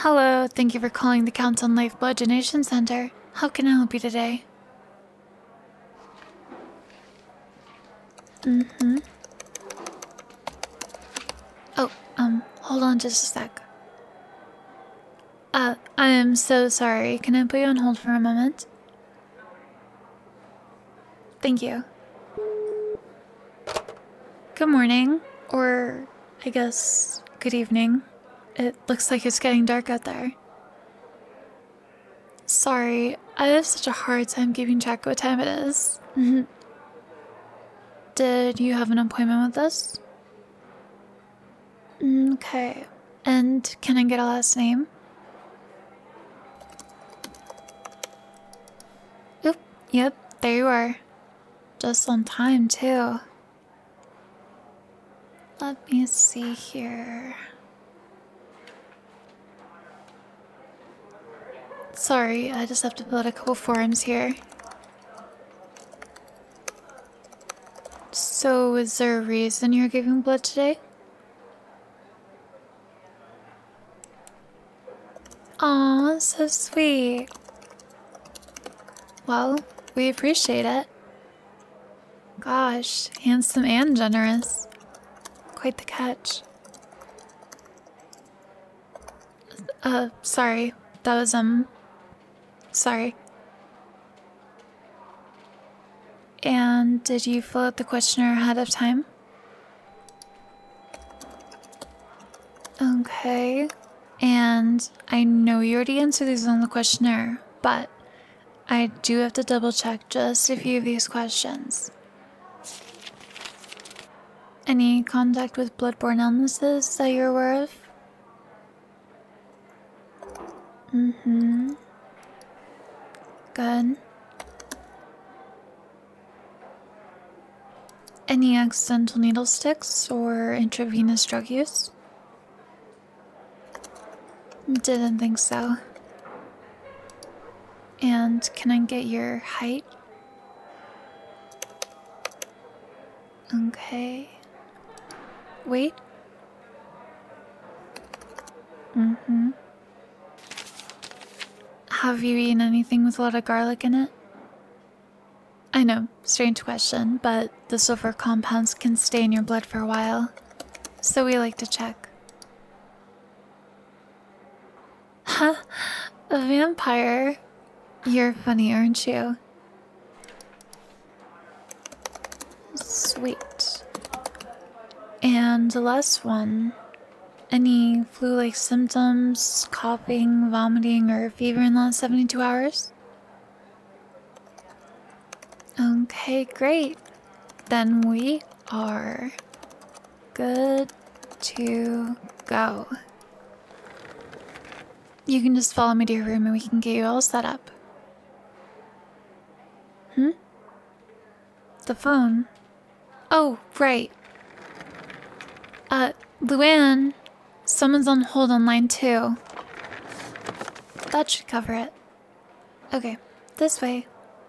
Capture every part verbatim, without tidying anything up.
Hello, thank you for calling the Count on Life Blood Donation Center. How can I help you today? Mm-hmm. Oh, um, hold on just a sec. Uh, I am so sorry. Can I put you on hold for a moment? Thank you. Good morning, or I guess good evening. It looks like it's getting dark out there. Sorry, I have such a hard time keeping track of what time it is. Did you have an appointment with us? Okay. And can I get a last name? Oop, yep, there you are. Just on time, too. Let me see here. Sorry, I just have to fill out a couple forms here. So, is there a reason you're giving blood today? Aw, so sweet. Well, we appreciate it. Gosh, handsome and generous. Quite the catch. Uh, sorry. That was, um... Sorry. And did you fill out the questionnaire ahead of time? Okay. And I know you already answered these on the questionnaire, but I do have to double check just a few of these questions. Any contact with bloodborne illnesses that you're aware of? Mm-hmm. Good. Any accidental needle sticks or intravenous drug use? Didn't think so. And can I get your height? Okay. Weight? Mm-hmm. Have you eaten anything with a lot of garlic in it? I know, strange question, but the sulfur compounds can stay in your blood for a while, so we like to check. Huh? A vampire? You're funny, aren't you? Sweet. And the last one. Any flu-like symptoms, coughing, vomiting, or fever in the last seventy-two hours? Okay, great. Then we are good to go. You can just follow me to your room and we can get you all set up. Hmm? The phone? Oh, right. Uh, Luann, someone's on hold on line two. That should cover it. Okay, this way.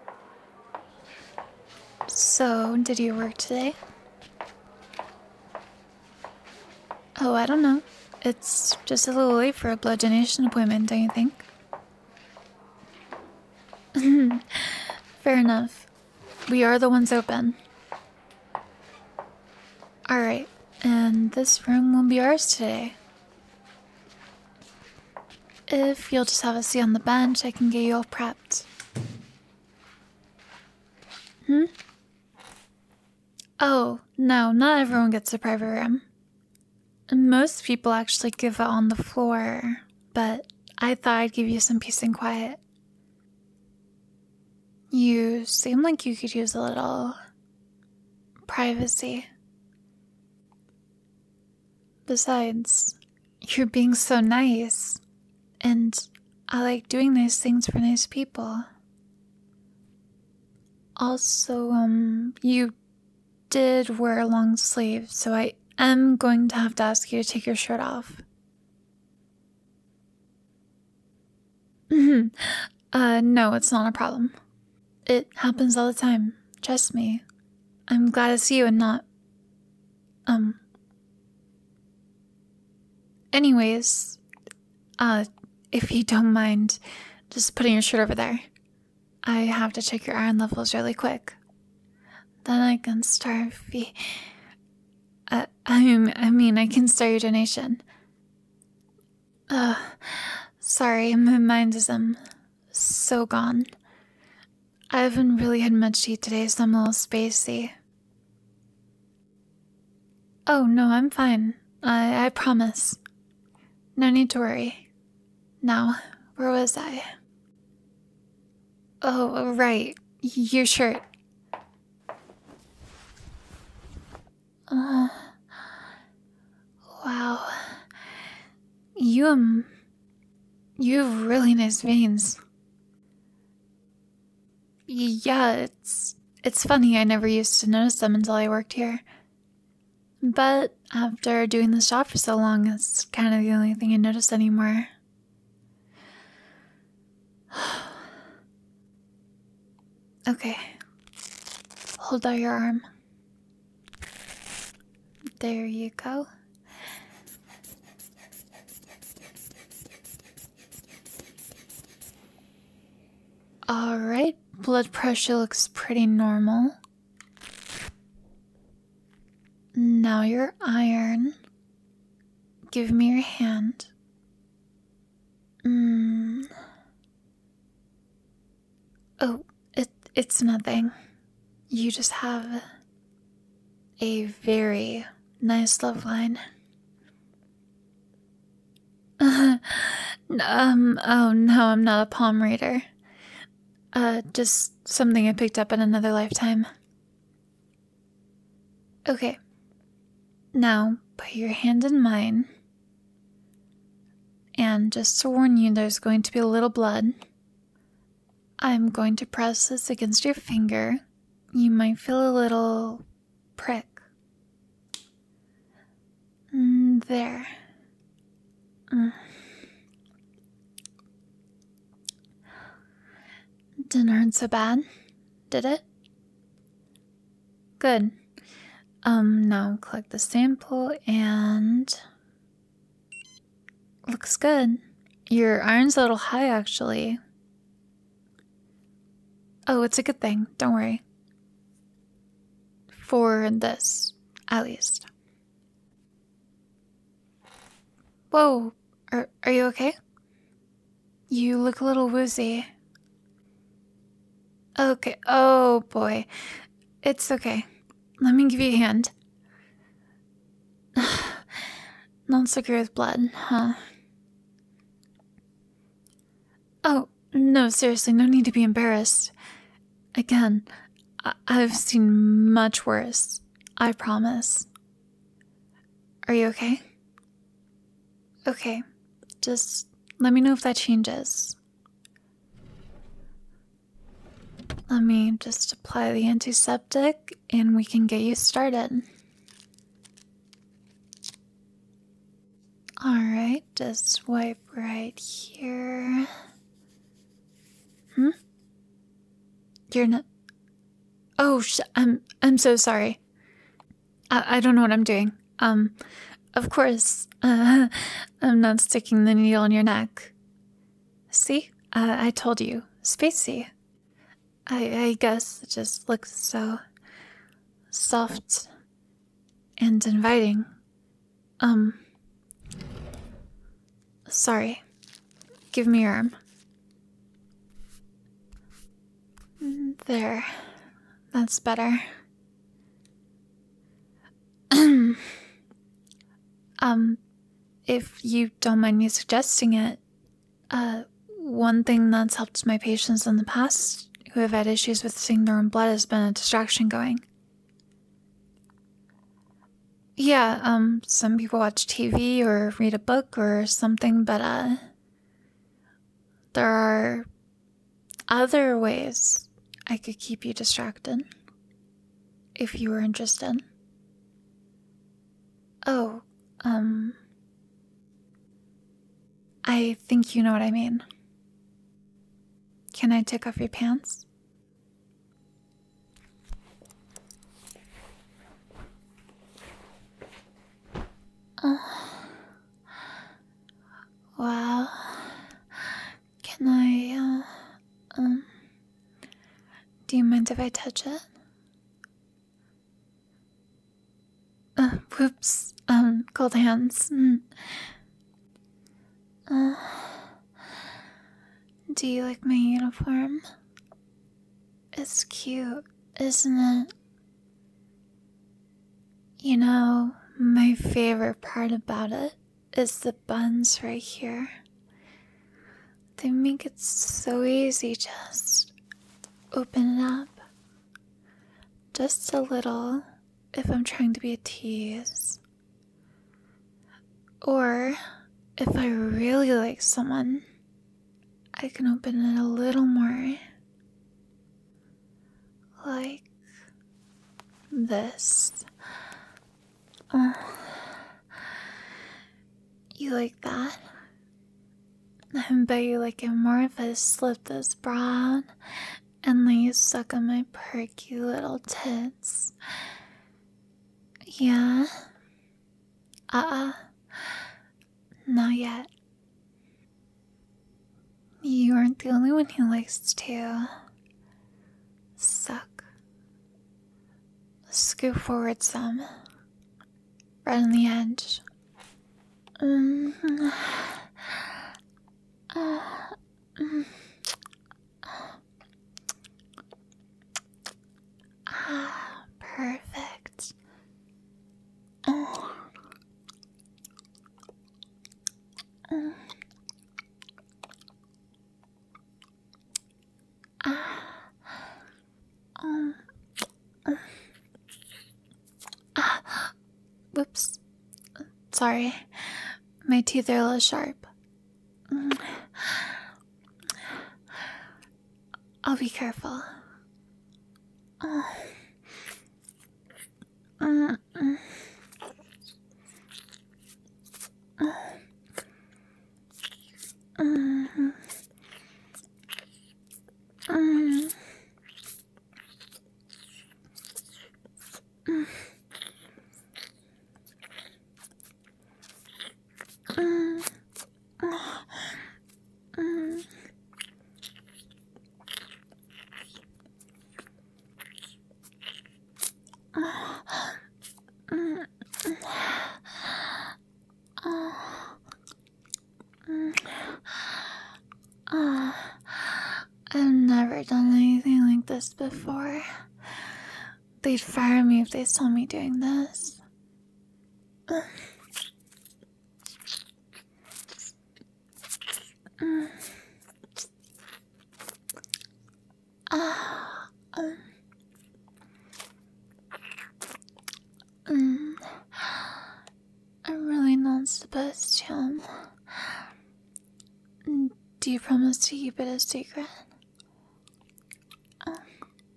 So, did you work today? Oh, I don't know. It's just a little late for a blood donation appointment, don't you think? Fair enough. We are the ones open. Alright, and this room will be ours today. If you'll just have a seat on the bench, I can get you all prepped. Hmm? Oh, no, not everyone gets a private room. Most people actually give it on the floor, but I thought I'd give you some peace and quiet. You seem like you could use a little privacy. Besides, you're being so nice, and I like doing nice things for nice people. Also, um, you did wear a long sleeve, so I am going to have to ask you to take your shirt off. uh, no, it's not a problem. It happens all the time. Trust me. I'm glad to see you and not... Um... Anyways, uh, if you don't mind just putting your shirt over there. I have to check your iron levels really quick. Then I can start fee- uh, I mean, I mean, I can start your donation. Uh, sorry, my mind is, um, so gone. I haven't really had much to eat today, so I'm a little spacey. Oh, no, I'm fine. I, I promise. No need to worry. Now, where was I? Oh, right. Your shirt. Uh, wow. You, um, you have really nice veins. Yeah, it's, it's funny. I never used to notice them until I worked here. But after doing this job for so long, it's kind of the only thing I notice anymore. Okay. Hold out your arm. There you go. Alright, blood pressure looks pretty normal. Now your iron. Give me your hand. Mm. Oh, it, it's nothing. You just have a very nice love line. um, oh no, I'm not a palm reader. Uh, just something I picked up in another lifetime. Okay. Now, put your hand in mine. And just to warn you, there's going to be a little blood. I'm going to press this against your finger. You might feel a little prick. Mm, there. Mm. Didn't hurt so bad, did it? Good. Um, now collect the sample and... Looks good. Your iron's a little high, actually. Oh, it's a good thing. Don't worry. For this, at least. Whoa. Are, are you okay? You look a little woozy. Okay. Oh, boy. It's okay. Let me give you a hand. Not so good with blood, huh? Oh, no, seriously, no need to be embarrassed. Again, I I've seen much worse. I promise. Are you okay? Okay. Just let me know if that changes. Let me just apply the antiseptic and we can get you started. Alright, just wipe right here. Hmm? You're not... Oh, sh I'm, I'm so sorry. I, I don't know what I'm doing. Um, of course, uh, I'm not sticking the needle in your neck. See? Uh, I told you. Spacey. I, I guess it just looks so soft and inviting. Um, sorry. Give me your arm. There. That's better. um, if you don't mind me suggesting it, uh, one thing that's helped my patients in the past who have had issues with seeing their own blood has been a distraction going. Yeah, um, some people watch T V or read a book or something, but, uh, there are other ways I could keep you distracted, if you were interested. Oh, um, I think you know what I mean. Can I take off your pants? Oh. Well, Do you mind if I touch it? Uh, whoops. Um, cold hands. Mm. Uh, do you like my uniform? It's cute, isn't it? You know, my favorite part about it is the buns right here. They make it so easy, just open it up. Just a little if I'm trying to be a tease. Or if I really like someone, I can open it a little more. Like this. Oh. You like that? I bet you like it more if I slip this bra on and let you suck on my perky little tits. Yeah? Uh-uh. Not yet. You aren't the only one who likes to suck. Scoot forward some. Right on the edge. Mm-hmm. Uh, mm. Ah, perfect. Oh. Mm. Ah. Um. Mm. Ah. Whoops. Sorry. My teeth are a little sharp. Mm. I'll be careful. Oh. Mm. Mm. Mm. Mm. Mm. Mm. Mm. Mm. Ah, I've never done anything like this before. They'd fire me if they saw me doing this. Mm. Ah, um. Mm. I'm really not supposed to. Um, do you promise to keep it a secret? Um,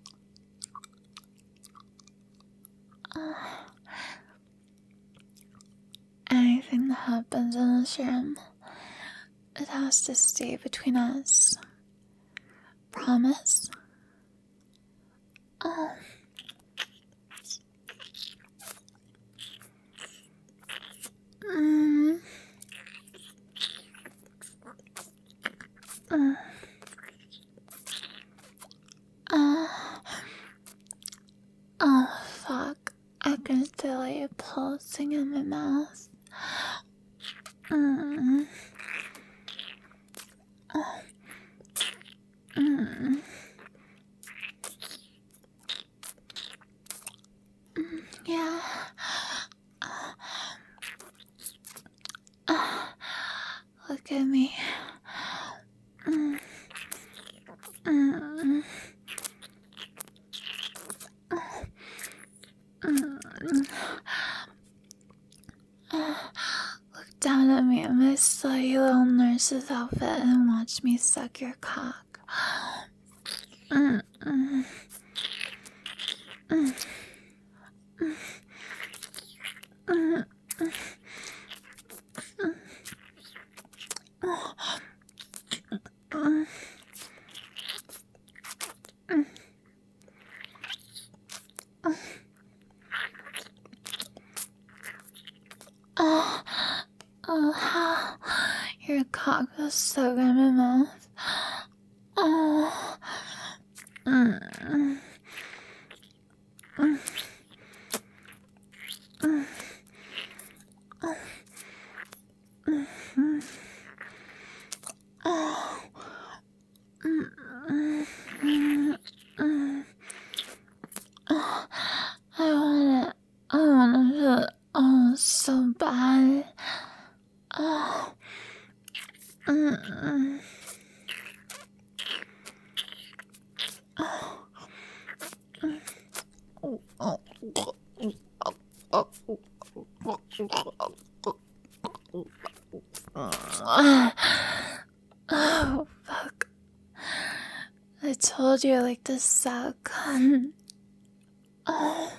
uh, anything that happens in this room, it has to stay between us. Promise? Um. Mm. Mm. Uh. Oh, fuck. I can feel it pulsing in my mouth. Mm. Oh. Mm. Mm. Yeah. Uh, look at me. Mm. Mm. Mm. Uh, look down at me in my slutty little nurse's outfit and watch me suck your cock. Mm. Mm. Mm. Mm. Mm. Mm. Oh, oh, your cock was so good in my mouth. Oh, mm. Oh, fuck. I told you I like to suck. Oh.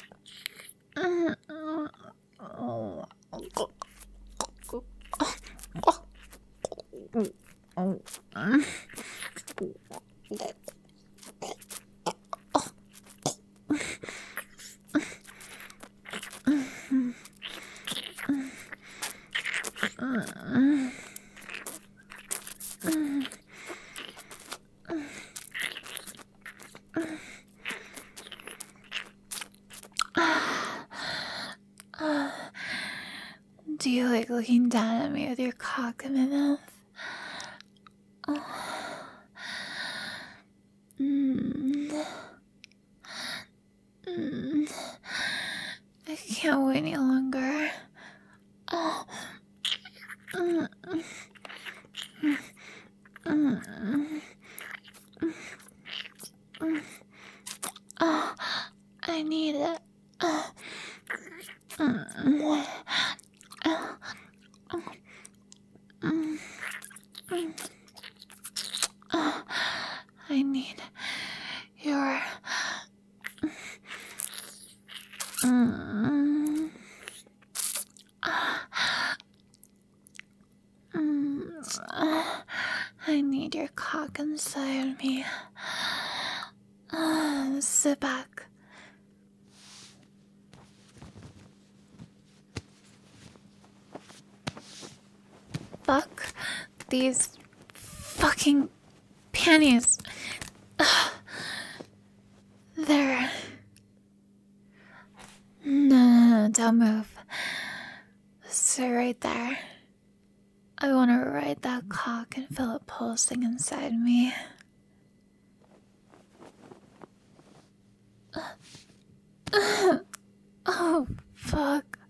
Do you like looking down at me with your cock in my mouth? Oh. Mm. Mm. I can't wait any longer. Oh. Mm. Mm. Mm. Mm. Oh, I need it. Oh. Mm. Oh. Mm. Mm. Oh, I need your. Mm. Mm. I need your cock inside me. Uh, sit back. Fuck these fucking panties. Ugh. There. No, no, no, don't move. Sit right there. I want to ride that cock and feel it pulsing inside me. Oh, fuck.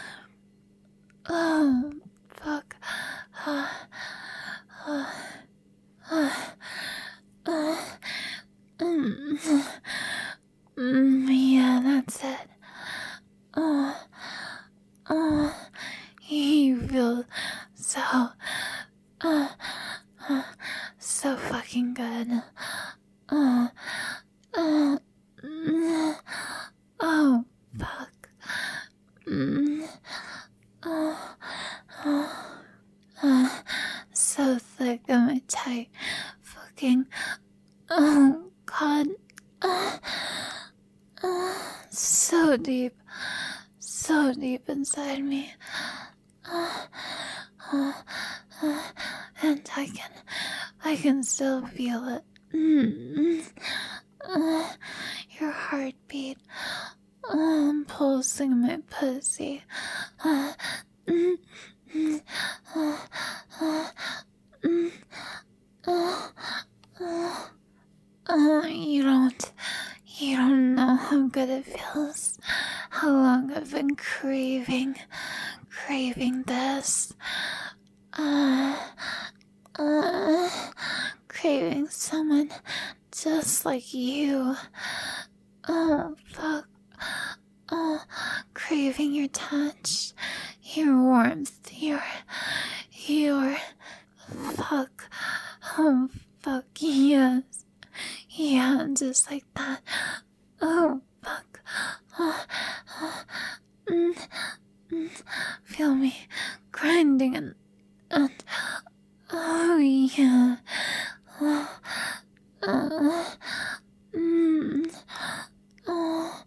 Oh, fuck. Uh, uh, uh, uh, mm, mm, yeah, that's it. Uh, uh, you feel so, uh, uh, so fucking good. Uh, uh, mm, oh, fuck. Mm, uh, uh, uh, so thick and tight. Fucking, oh, God. Uh, uh, so deep. So deep inside me. Uh, uh, uh, and I can, I can still feel it. Mm, uh, your heartbeat. Um, pulsing my pussy. Uh, mm, mm, uh, uh, mm, uh, uh, uh, you don't, you don't know how good it feels. How long I've been craving, craving this. Uh, uh, craving someone just like you. Oh, fuck. Oh, craving your touch, your warmth, your, your, fuck, oh, fuck, yes, yeah, just like that, oh, fuck, oh, oh, mm, mm, feel me grinding and, and, oh, yeah, oh, uh, mm, oh,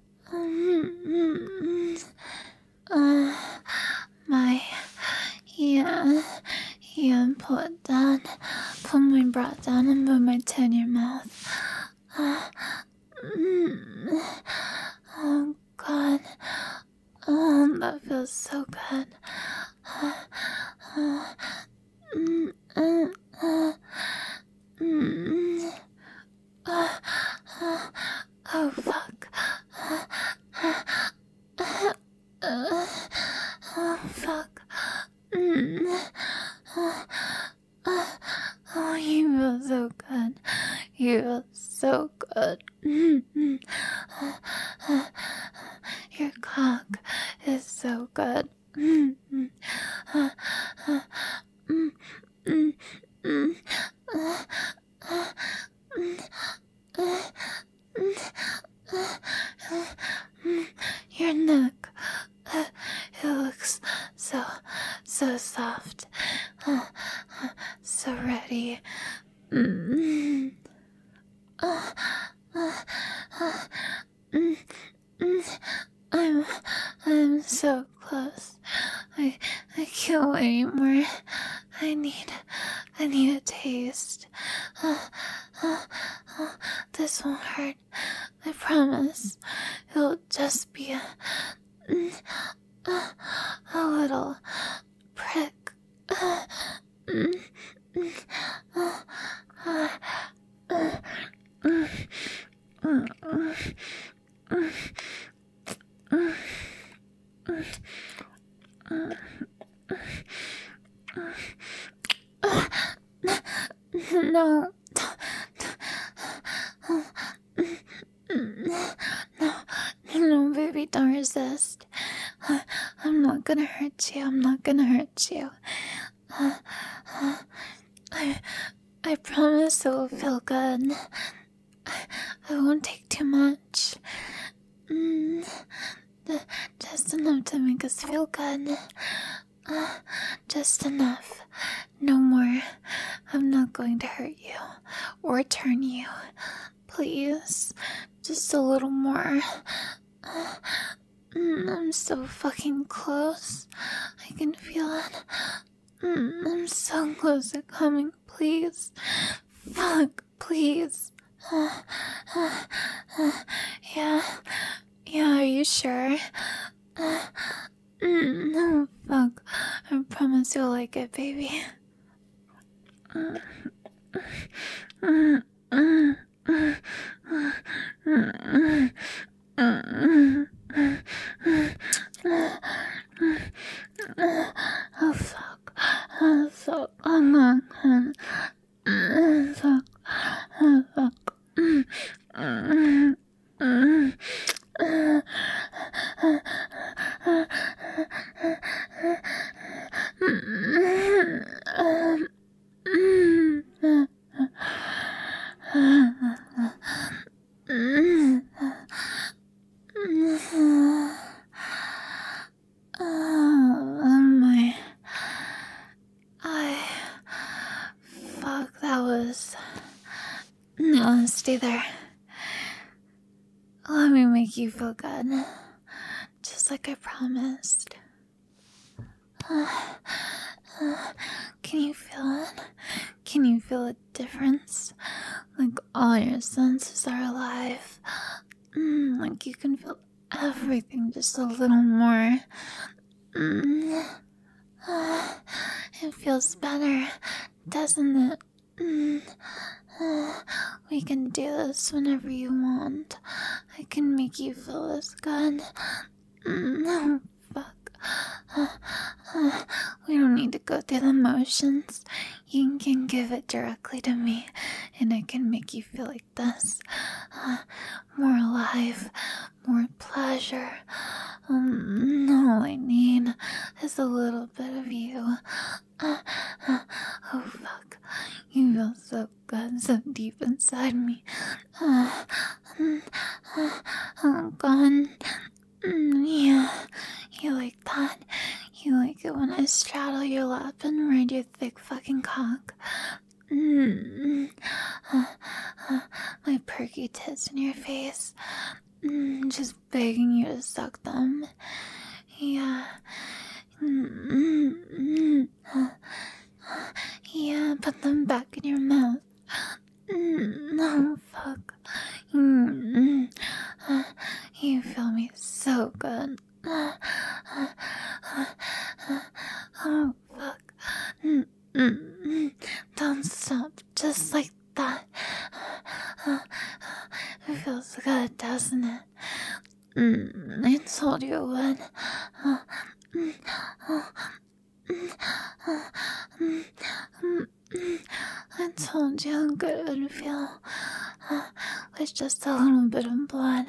Mm, uh, my, yeah, yeah, pull it down, pull my bra down and move my tit in your mouth. Uh, mm, oh, God, oh, that feels so good. Uh, uh, mm, uh, uh, mm, uh, uh, oh, fuck. Uh, uh, uh, oh, fuck. Mm. Uh, uh, oh, you feel so good. You feel so good. Your cock is so good. Your neck, it looks so, so soft, so ready. I'm, I'm so close. I, I can't wait anymore. I need, I need a taste. Uh, uh, uh, this won't hurt. I promise. It'll just be a, a, a little prick. Uh, mm, mm, uh, uh, uh, mm, mm, mm, mm, mm, mm, mm. No. No, no, baby, don't resist. I'm not gonna hurt you. I'm not gonna hurt you. I, I promise it will feel good. I, I won't take too much. Mm, just enough to make us feel good. Uh, just enough. No more. I'm not going to hurt you or turn you. Please, just a little more. Uh, mm, I'm so fucking close. I can feel it. Mm, I'm so close to coming. Please. Fuck, please. Uh, uh, uh, yeah. Yeah, are you sure? Uh, mm, no, fuck. I promise you'll like it, baby. Mm, mm, mm, mm, mm, mm, mm. Oh, fuck. Oh, fuck. Oh, no. Mm, fuck. Oh, fuck. Mm, mm, mm. Oh my. I. Fuck, that was. No, stay there. Let me make you feel good. Just like I promised. Uh, uh, can you feel it? Can you feel a difference? Like all your senses are alive. Mm, like you can feel everything just a little more. Mm, uh, it feels better, doesn't it? Mm, uh, we can do this whenever you want. I can make you feel this good. Mm, oh, fuck. Uh, uh, we don't need to go through the motions. You can give it directly to me, and I can make you feel like this. Uh, more alive, more pleasure. Um, all I need is a little bit of you. Uh, uh, oh, fuck. You feel so good, so deep inside me. Uh, um, uh, oh, God. Mm, yeah, you like that? You like it when I straddle your lap and ride your thick fucking cock? Mm, uh, uh, my perky tits in your face. Mm, just begging you to suck them. Yeah. Mm, mm, mm, uh, yeah, put them back in your mouth. Mm, no, fuck. Mm, mm, uh, you feel me so good. Uh, uh, uh, uh, oh, fuck. Mm, mm, mm. Don't stop, just like that. Uh, uh, it feels good, doesn't it? Mm, I told you it would. Uh, mm, uh, mm, uh, mm, mm, I told you how good it would feel uh, with just a little bit of blood.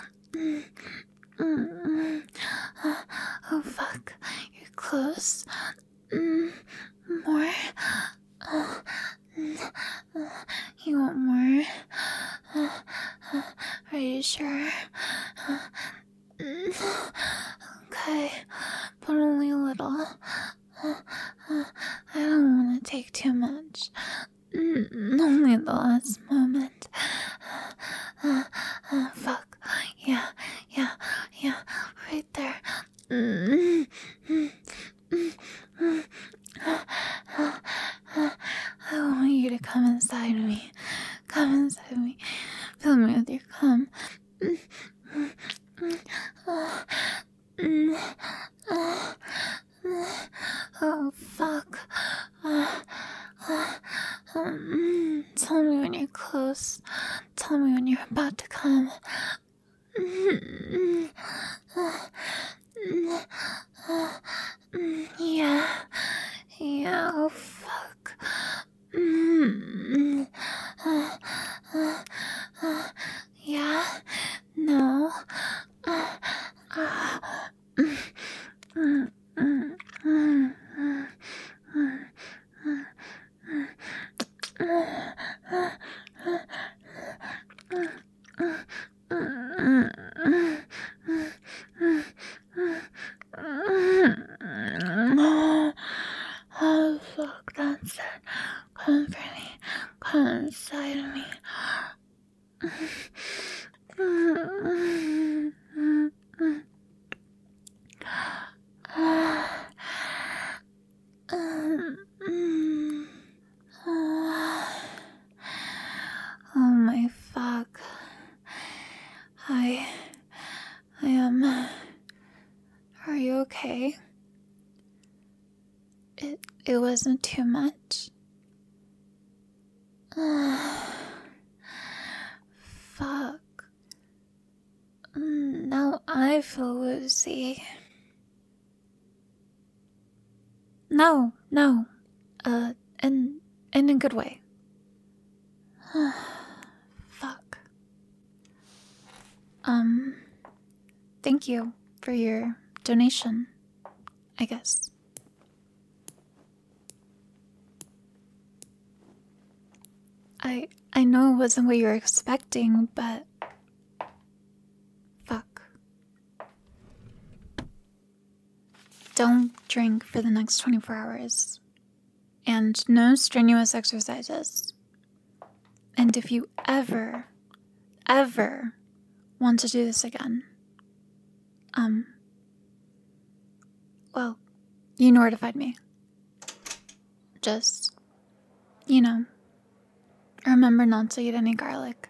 Mm-mm. Uh, oh fuck, you're close. Mm, more. Uh, uh, you want more? Uh, uh, are you sure? Uh, mm, okay, but only a little. Uh, uh, I don't want to take too much. Mm, only the last moment. Uh, uh, fuck. Yeah, yeah, yeah. Right there. Mm, mm, mm, mm. Uh, uh, uh, I want you to come inside me. Come inside me. Fill me with your cum. Mm, mm, mm, uh, mm, uh, uh, oh, fuck. Uh, uh, um, tell me when you're close. Tell me when you're about to come. Mm, uh, mm, uh, mm, yeah. Yeah, oh, fuck. Mm, uh, uh, uh, yeah. No. Uh, uh, mm, mm, mm, mm, mm, mm, mm. Oh, fuck, that's it. Come for me. Come inside of me. Oh my fuck. I... I am... Are you okay? It, it wasn't too much? Fuck. Now I feel woozy. No, no. Uh, in, in a good way. Fuck. Um, thank you for your donation, I guess. I I know it wasn't what you were expecting, but fuck. Don't drink for the next twenty-four hours. And no strenuous exercises. And if you ever, ever want to do this again, um, well, you know where to find me. Just, you know, remember not to eat any garlic.